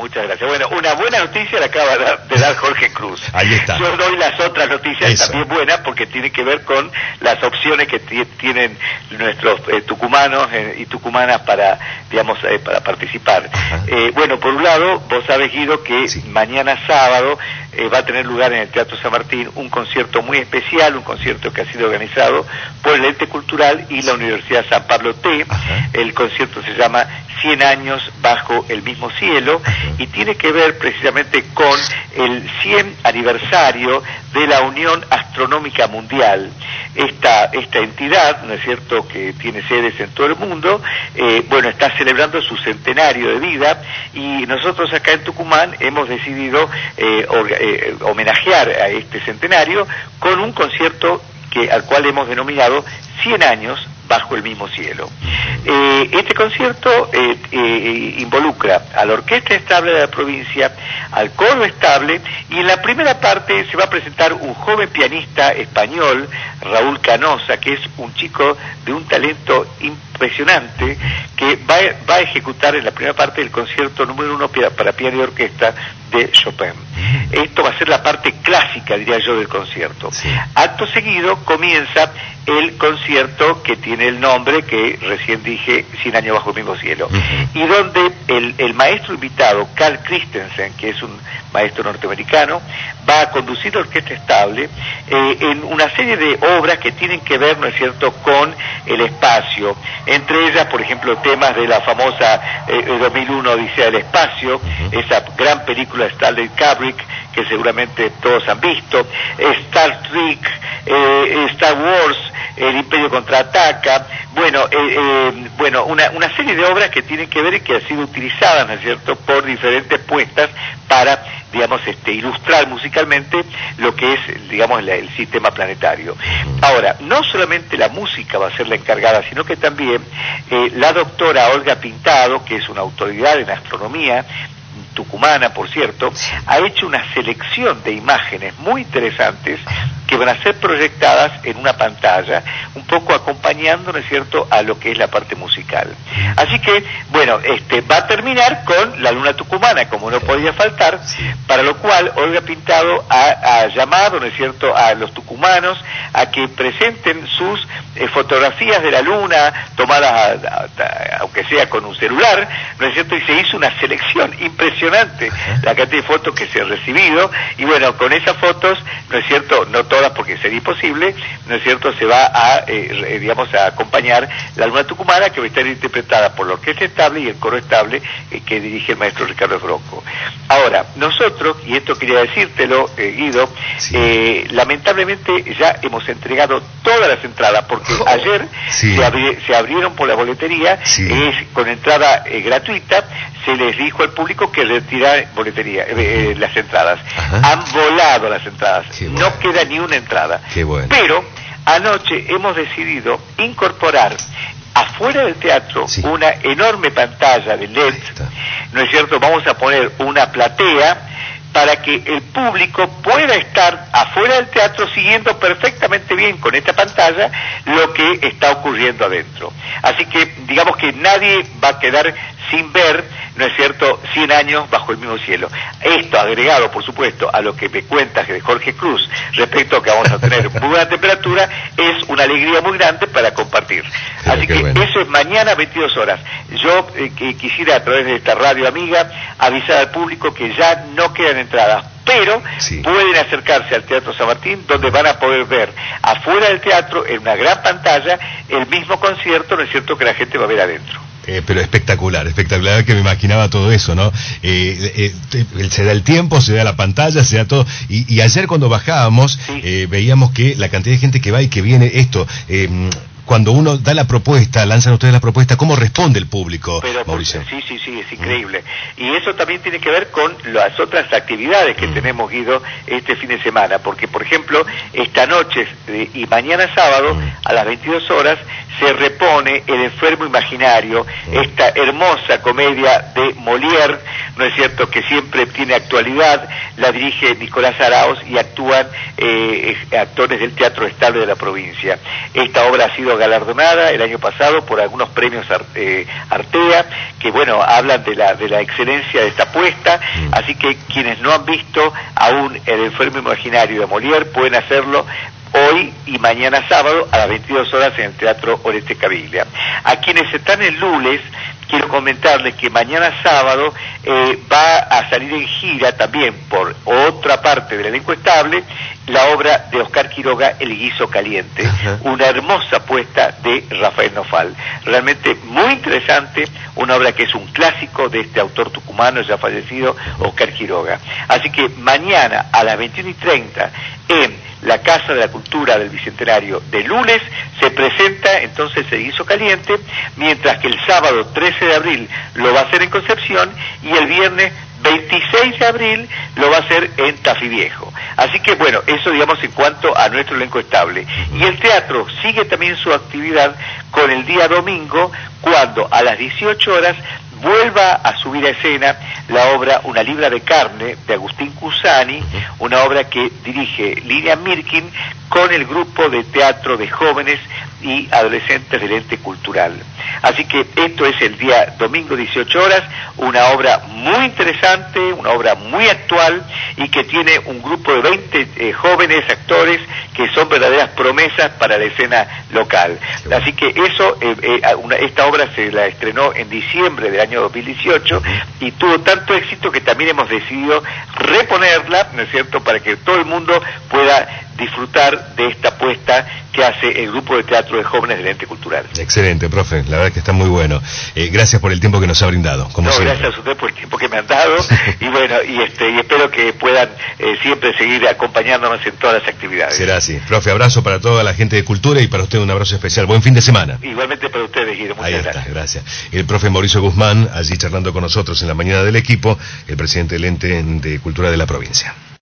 Muchas gracias. Bueno, una buena noticia la acaba de dar Jorge Cruz. Ahí está. Yo doy las otras noticias también buenas porque tiene que ver con las opciones que tienen nuestros tucumanos y tucumanas para, digamos, para participar. Bueno, por un lado, vos sabés, Guido, que mañana sábado va a tener lugar en el Teatro San Martín un concierto muy especial, un concierto que ha sido organizado por el Ente Cultural y la Universidad San Pablo T. El concierto se llama 100 años bajo el mismo cielo y tiene que ver precisamente con el 100 aniversario de la Unión Astronómica Mundial. Esta entidad, ¿no es cierto?, que tiene sedes en todo el mundo, bueno, está celebrando su centenario de vida y nosotros acá en Tucumán hemos decidido homenajear a este centenario con un concierto al cual hemos denominado 100 años bajo el mismo cielo. Este concierto involucra a la Orquesta Estable de la provincia, al Coro Estable, y en la primera parte se va a presentar un joven pianista español, Raúl Canosa, que es un chico de un talento impresionante, que va a ejecutar en la primera parte del concierto número 1 para piano y orquesta de Chopin. Esto va a ser la parte clásica, diría yo, del concierto. Acto seguido comienza el concierto que tiene el nombre que recién dije, 100 años bajo el mismo cielo, y donde el maestro invitado, Carl Christensen, que es un maestro norteamericano, va a conducir la Orquesta Estable en una serie de obras que tienen que ver, ¿no es cierto?, con el espacio, entre ellas, por ejemplo, temas de la famosa 2001 Odisea del Espacio, esa gran película de Stanley Kubrick, que seguramente todos han visto, Star Trek, Star Wars, El Imperio Contraataca, bueno, una serie de obras que tienen que ver y que han sido utilizadas, ¿no es cierto?, por diferentes puestas para, digamos, ilustrar musicalmente lo que es, digamos, el sistema planetario. Ahora, no solamente la música va a ser la encargada, sino que también la doctora Olga Pintado, que es una autoridad en astronomía, tucumana, por cierto, ha hecho una selección de imágenes muy interesantes que van a ser proyectadas en una pantalla, un poco acompañando, ¿no es cierto?, a lo que es la parte musical. Así que, bueno, va a terminar con la Luna Tucumana, como no podía faltar, para lo cual Olga Pintado ha llamado, ¿no es cierto?, a los tucumanos a que presenten sus fotografías de la Luna, tomadas aunque sea con un celular, ¿no es cierto?, y se hizo una selección impresionante, la cantidad de fotos que se han recibido, y bueno, con esas fotos, ¿no es cierto?, no todas porque sería imposible, ¿no es cierto?, se va a, digamos, a acompañar la Luna Tucumana, que va a estar interpretada por la Orquesta Estable y el Coro Estable, que dirige el maestro Ricardo Brocco. Ahora, nosotros, y esto quería decírtelo, Guido, lamentablemente ya hemos entregado todas las entradas, porque ayer se abrieron por la boletería, con entrada gratuita, se les dijo al público que retirar boletería, las entradas. Han volado las entradas, no queda ni una entrada. Pero anoche hemos decidido incorporar afuera del teatro una enorme pantalla de LED, ¿no es cierto? Vamos a poner una platea para que el público pueda estar afuera del teatro siguiendo perfectamente bien con esta pantalla lo que está ocurriendo adentro. Así que digamos que nadie va a quedar sin ver, ¿no es cierto?, 100 años bajo el mismo cielo. Esto agregado, por supuesto, a lo que me cuentas de Jorge Cruz respecto a que vamos a tener muy buena temperatura, es una alegría muy grande para compartir. Así que eso es mañana 22 horas. Yo quisiera, a través de esta radio amiga, avisar al público que ya no quedan entradas, pero pueden acercarse al Teatro San Martín, donde van a poder ver afuera del teatro, en una gran pantalla, el mismo concierto, ¿no es cierto?, que la gente va a ver adentro. Pero espectacular, que me imaginaba todo eso, ¿no? Se da el tiempo, se da la pantalla, se da todo. Y ayer cuando bajábamos, veíamos que la cantidad de gente que va y que viene, cuando uno da la propuesta, lanzan ustedes la propuesta, ¿cómo responde el público, Mauricio? Sí, es increíble. Y eso también tiene que ver con las otras actividades que tenemos, Guido, este fin de semana, porque, por ejemplo, esta noche y mañana sábado, a las 22 horas, se repone El enfermo imaginario, esta hermosa comedia de Molière, ¿no es cierto?, que siempre tiene actualidad, la dirige Nicolás Araoz y actúan actores del Teatro Estable de la provincia. Esta obra ha sido galardonada el año pasado por algunos premios Artea, que bueno, hablan de la excelencia de esta puesta, así que quienes no han visto aún El enfermo imaginario de Molière pueden hacerlo hoy y mañana sábado a las 22 horas en el Teatro Oreste Caviglia. A quienes están en Lules, quiero comentarles que mañana sábado va a salir en gira también por otra parte del elenco estable la obra de Oscar Quiroga, El guiso caliente, una hermosa puesta de Rafael Nofal. Realmente muy interesante, una obra que es un clásico de este autor tucumano ya fallecido, Oscar Quiroga. Así que mañana a las 21:30 en la Casa de la Cultura del Bicentenario de Lules se presenta entonces El guiso caliente, mientras que el sábado 13 de abril lo va a hacer en Concepción y el viernes 26 de abril lo va a hacer en Tafí Viejo. Así que bueno, eso digamos en cuanto a nuestro elenco estable. Y el teatro sigue también su actividad con el día domingo, cuando a las 18 horas vuelva a subir a escena la obra Una libra de carne de Agustín Cusani, una obra que dirige Lilian Mirkin con el grupo de teatro de jóvenes y adolescentes del ente cultural. Así que esto es el día domingo 18 horas, una obra muy interesante, una obra muy actual y que tiene un grupo de 20 jóvenes actores que son verdaderas promesas para la escena local. Así que eso, esta obra se la estrenó en diciembre del año 2018 y tuvo tanto éxito que también hemos decidido reponerla, ¿no es cierto?, para que todo el mundo pueda disfrutar de esta apuesta que hace el grupo de teatro de jóvenes del ente cultural. Excelente, profe, la verdad que está muy bueno. Gracias por el tiempo que nos ha brindado. Como siempre. Gracias a usted por el tiempo que me han dado y bueno, y espero que puedan siempre seguir acompañándonos en todas las actividades. Será así. Profe, abrazo para toda la gente de Cultura y para usted un abrazo especial. Buen fin de semana. Igualmente para ustedes, Guido. Muchas gracias. Gracias. El profe Mauricio Guzmán, allí charlando con nosotros en la mañana del equipo, el presidente del ente de Cultura de la provincia.